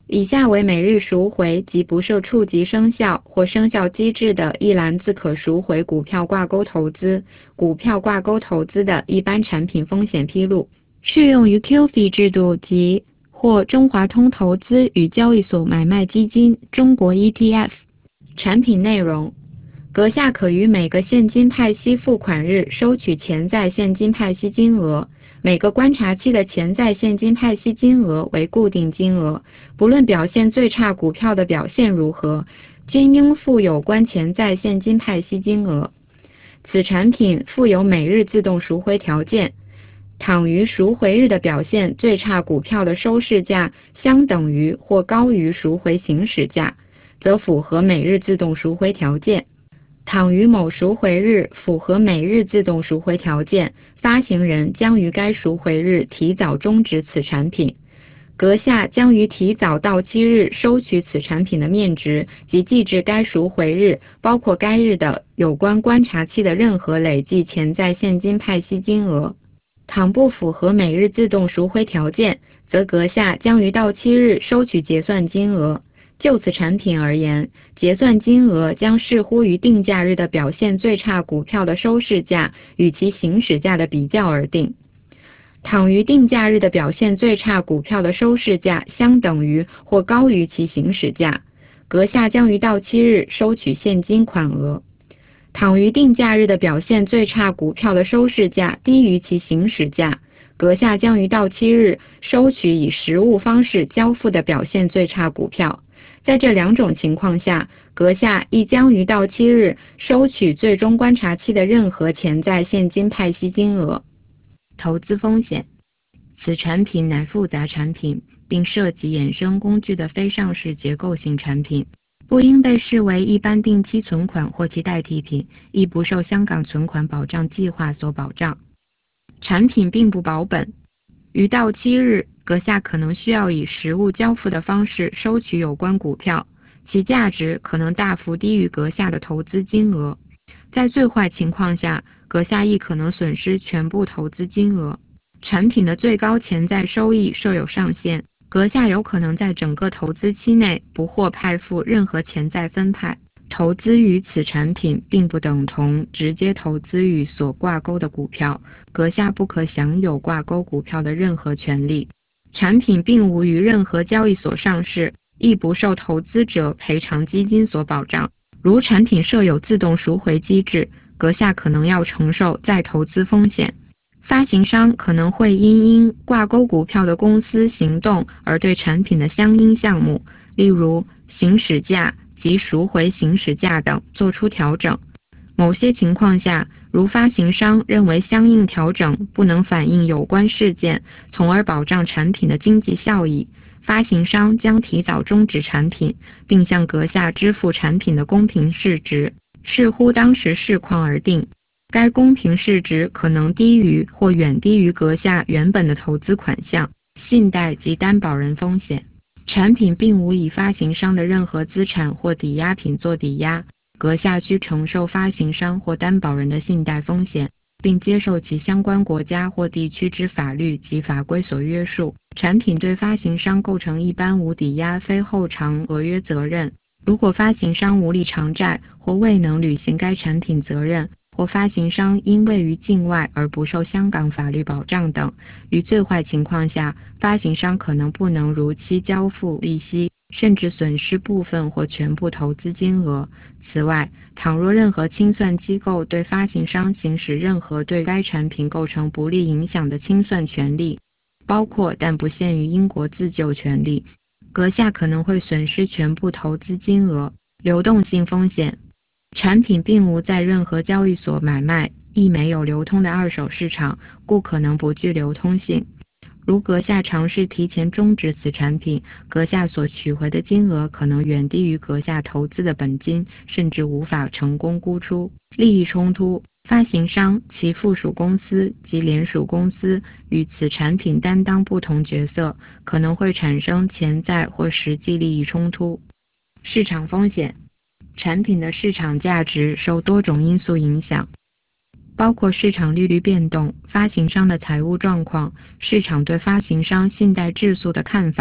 以下为每日赎回及不受触及生效或生效机制的一篮子可赎回股票挂钩投资、股票挂钩投资的一般产品风险披露，适用于 QF 制度及或中华通投资与交易所买卖基金、中国 ETF。产品内容：阁下可于每个现金派息付款日收取潜在现金派息金额，每个观察期的潜在现金派息金额为固定金额，不论表现最差股票的表现如何，均应付有关潜在现金派息金额。此产品附有每日自动赎回条件，倘于赎回日的表现最差股票的收市价相等于或高于赎回行使价，则符合每日自动赎回条件。倘于某赎回日符合每日自动赎回条件，发行人将于该赎回日提早终止此产品。阁下将于提早到期日收取此产品的面值及计至该赎回日，包括该日的有关观察期的任何累计潜在现金派息金额。倘不符合每日自动赎回条件，则阁下将于到期日收取结算金额。就此产品而言，结算金额将视乎于定价日的表现最差股票的收市价与其行使价的比较而定。倘于定价日的表现最差股票的收市价相等于或高于其行使价，阁下将于到期日收取现金款额。倘于定价日的表现最差股票的收市价低于其行使价，阁下将于到期日收取以实物方式交付的表现最差股票。在这两种情况下，阁下亦将于到期日收取最终观察期的任何潜在现金派息金额。投资风险：此产品乃复杂产品，并涉及衍生工具的非上市结构性产品，不应被视为一般定期存款或其代替品，亦不受香港存款保障计划所保障。产品并不保本，于到期日，阁下可能需要以实物交付的方式收取有关股票，其价值可能大幅低于阁下的投资金额。在最坏情况下，阁下亦可能损失全部投资金额。产品的最高潜在收益设有上限，阁下有可能在整个投资期内不获派付任何潜在分派。投资于此产品并不等同直接投资于所挂钩的股票，阁下不可享有挂钩股票的任何权利。产品并无于任何交易所上市，亦不受投资者赔偿基金所保障。如产品设有自动赎回机制，阁下可能要承受再投资风险。发行商可能会因挂钩股票的公司行动而对产品的相应项目，例如行使价及赎回行使价等做出调整。某些情况下，如发行商认为相应调整不能反映有关事件，从而保障产品的经济效益，发行商将提早终止产品，并向阁下支付产品的公平市值，视乎当时市况而定。该公平市值可能低于或远低于阁下原本的投资款项。信贷及担保人风险：产品并无以发行商的任何资产或抵押品做抵押，阁下需承受发行商或担保人的信贷风险，并接受其相关国家或地区之法律及法规所约束。产品对发行商构成一般无抵押非后偿违约责任。如果发行商无力偿债或未能履行该产品责任，或发行商因位于境外而不受香港法律保障等，于最坏情况下，发行商可能不能如期交付利息，甚至损失部分或全部投资金额。此外，倘若任何清算机构对发行商行使任何对该产品构成不利影响的清算权利，包括但不限于英国自救权利，阁下可能会损失全部投资金额。流动性风险：产品并无在任何交易所买卖，亦没有流通的二手市场，故可能不具流通性。如阁下尝试提前终止此产品，阁下所取回的金额可能远低于阁下投资的本金，甚至无法成功估出。利益冲突：发行商、其附属公司及联属公司与此产品担当不同角色，可能会产生潜在或实际利益冲突。市场风险：产品的市场价值受多种因素影响，包括市场利率变动、发行商的财务状况、市场对发行商信贷质素的看法、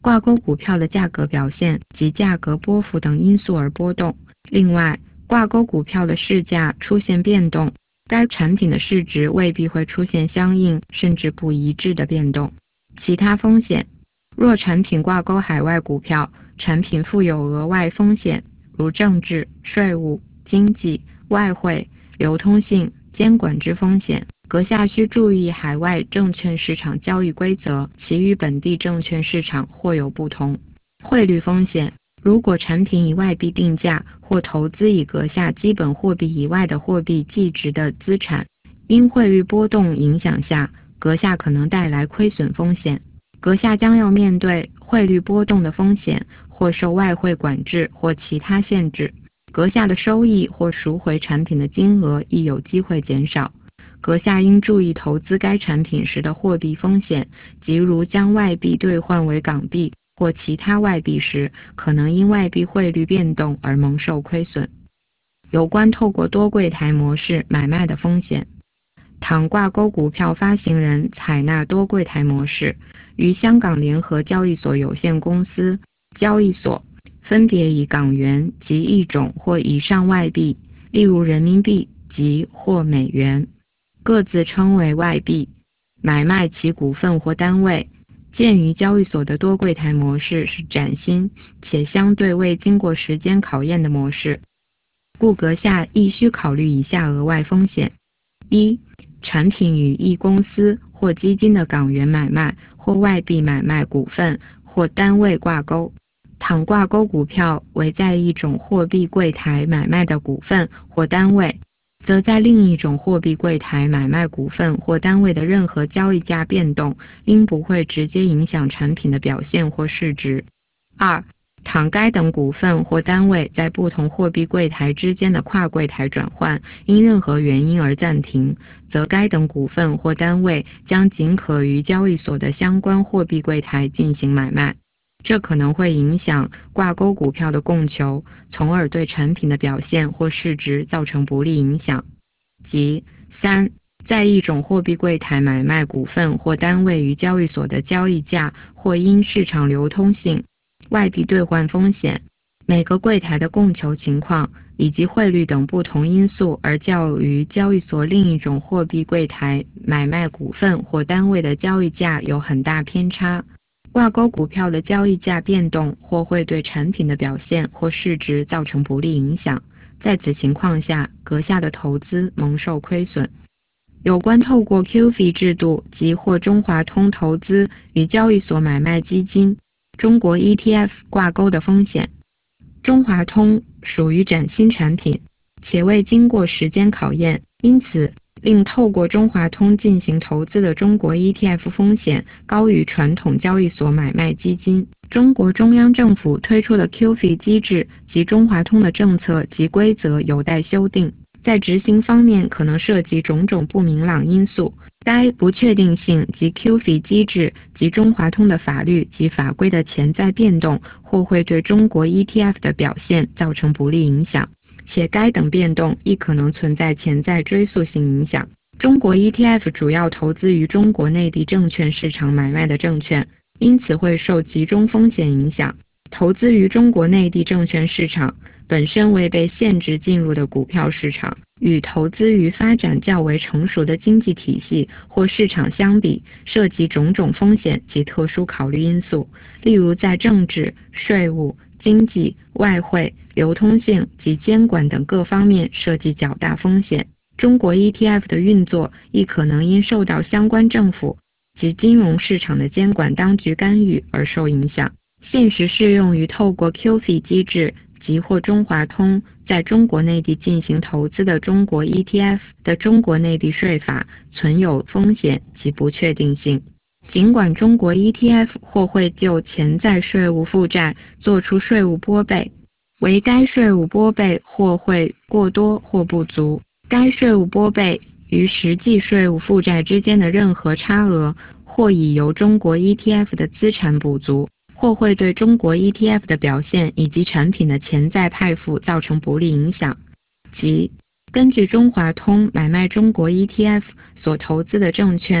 挂钩股票的价格表现及价格波幅等因素而波动。另外，挂钩股票的市价出现变动，该产品的市值未必会出现相应甚至不一致的变动。其他风险，若产品挂钩海外股票，产品负有额外风险，如政治、税务、经济、外汇、流通性、监管之风险，阁下需注意海外证券市场交易规则，其与本地证券市场或有不同。汇率风险，如果产品以外币定价或投资以阁下基本货币以外的货币计值的资产，因汇率波动影响下，阁下可能带来亏损风险。阁下将要面对汇率波动的风险，或受外汇管制或其他限制。阁下的收益或赎回产品的金额亦有机会减少。阁下应注意投资该产品时的货币风险，即如将外币兑换为港币或其他外币时，可能因外币汇率变动而蒙受亏损。有关透过多柜台模式买卖的风险，倘挂钩股票发行人采纳多柜台模式，于香港联合交易所有限公司交易所分别以港元及一种或以上外币，例如人民币及或美元，各自称为外币，买卖其股份或单位。鉴于交易所的多柜台模式是崭新且相对未经过时间考验的模式，故阁下亦需考虑以下额外风险：一、产品与一公司或基金的港元买卖或外币买卖股份或单位挂钩，倘挂钩股票为在一种货币柜台买卖的股份或单位，则在另一种货币柜台买卖股份或单位的任何交易价变动，应不会直接影响产品的表现或市值。二、倘该等股份或单位在不同货币柜台之间的跨柜台转换因任何原因而暂停，则该等股份或单位将仅可于交易所的相关货币柜台进行买卖，这可能会影响挂钩股票的供求，从而对产品的表现或市值造成不利影响。即三、在一种货币柜台买卖股份或单位于交易所的交易价或因市场流通性、外币兑换风险、每个柜台的供求情况以及汇率等不同因素而较于交易所另一种货币柜台买卖股份或单位的交易价有很大偏差，挂钩股票的交易价变动或会对产品的表现或市值造成不利影响。在此情况下，阁下的投资蒙受亏损。有关透过 QF 制度及或中华通投资与交易所买卖基金、中国 ETF 挂钩的风险。中华通属于崭新产品，且未经过时间考验，因此令透过中华通进行投资的中国 ETF 风险高于传统交易所买卖基金。中国中央政府推出的 QF 机制及中华通的政策及规则有待修订，在执行方面可能涉及种种不明朗因素，该不确定性及 QF 机制及中华通的法律及法规的潜在变动，或会对中国 ETF 的表现造成不利影响，且该等变动亦可能存在潜在追溯性影响。中国 ETF 主要投资于中国内地证券市场买卖的证券，因此会受集中风险影响。投资于中国内地证券市场本身为被限制进入的股票市场，与投资于发展较为成熟的经济体系或市场相比，涉及种种风险及特殊考虑因素，例如在政治、税务、经济、外汇、流通性及监管等各方面涉及较大风险。中国 ETF 的运作亦可能因受到相关政府及金融市场的监管当局干预而受影响。现时适用于透过 QF 机制及或中华通在中国内地进行投资的中国 ETF 的中国内地税法存有风险及不确定性。尽管中国 ETF 或会就潜在税务负债做出税务拨备，为该税务拨备或会过多或不足，该税务拨备与实际税务负债之间的任何差额，或已由中国 ETF 的资产补足，或会对中国 ETF 的表现以及产品的潜在派付造成不利影响。即根据中华通买卖中国 ETF 所投资的证券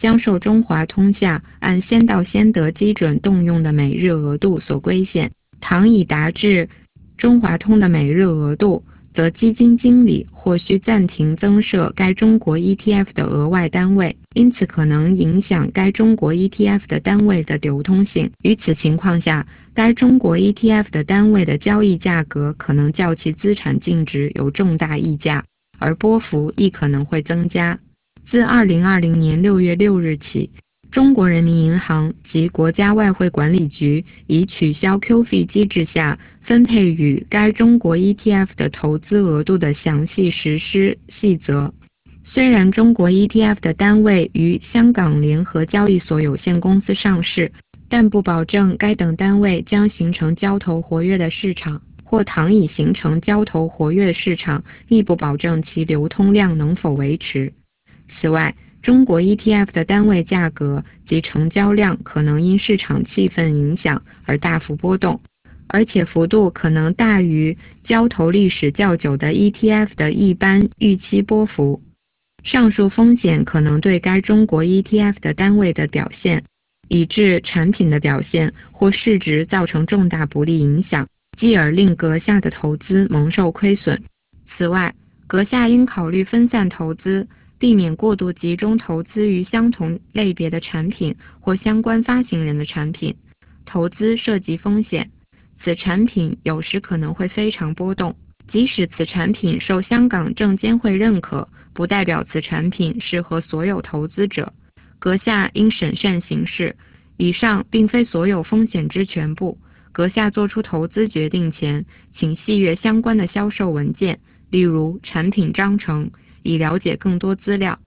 将受中华通下按先到先得基准动用的每日额度所规限。倘已达至中华通的每日额度，则基金经理或需暂停增设该中国 ETF 的额外单位，因此可能影响该中国 ETF 的单位的流通性。于此情况下，该中国 ETF 的单位的交易价格可能较其资产净值有重大溢价，而波幅亦可能会增加。自2020年6月6日起，中国人民银行及国家外汇管理局已取消 QF 机制下分配与该中国 ETF 的投资额度的详细实施细则。虽然中国 ETF 的单位于香港联合交易所有限公司上市，但不保证该等单位将形成交投活跃的市场，或倘已形成交投活跃市场，亦不保证其流通量能否维持。此外，中国 ETF 的单位价格及成交量可能因市场气氛影响而大幅波动，而且幅度可能大于交投历史较久的 ETF 的一般预期波幅。上述风险可能对该中国 ETF 的单位的表现，以致产品的表现或市值造成重大不利影响，继而令阁下的投资蒙受亏损。此外，阁下应考虑分散投资，避免过度集中投资于相同类别的产品或相关发行人的产品。投资涉及风险，此产品有时可能会非常波动，即使此产品受香港证监会认可，不代表此产品适合所有投资者。阁下应审慎行事。以上并非所有风险之全部。阁下做出投资决定前，请细阅相关的销售文件，例如产品章程，以了解更多资料。